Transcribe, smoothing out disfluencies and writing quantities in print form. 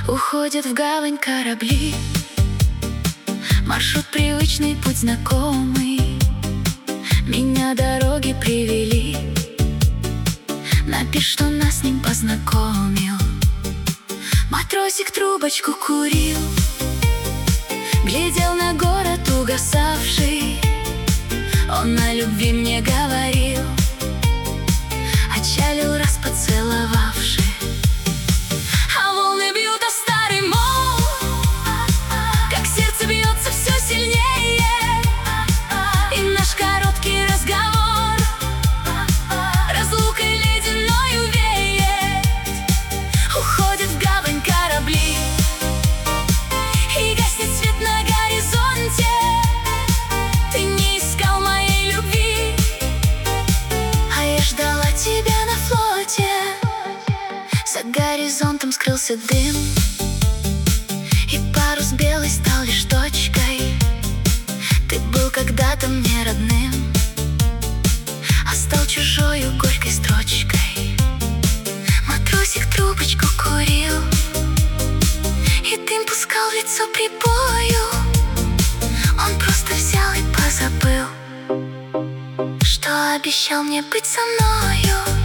Уходят в гавань корабли, маршрут привычный, путь знакомый. Меня дороги привели, напиши, что нас с ним познакомил. Матросик трубочку курил, глядел на город угасавший. Он на любви мне говорил, отчалил раз поцеловавший. А волны бьют о старый мол, как сердце бьется все сильнее. И наш короткий разговор разлукой ледяною веет. Уходят в гавань корабли, и гаснет свет на горизонте. Ты не искал моей любви, а я ждала тебя на флоте. За горизонтом скрылся дым, и парус белый стал лишь точкой. Ты был когда-то мне родным, а стал чужою горькой строчкой. Матросик трубочку курил, и дым пускал в лицо прибою. Он просто взял и позабыл, что обещал мне быть со мною.